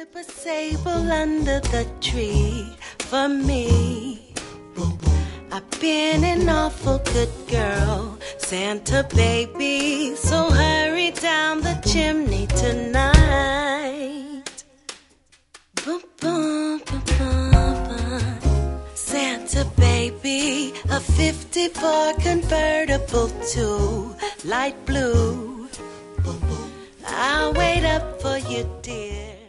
Slip a sable under the tree for me. I've been an awful good girl, Santa baby, so hurry down the chimney tonight. Boom, boom, boom, boom, boom. Santa baby, a 54 convertible to light blue. I'll wait up for you, dear.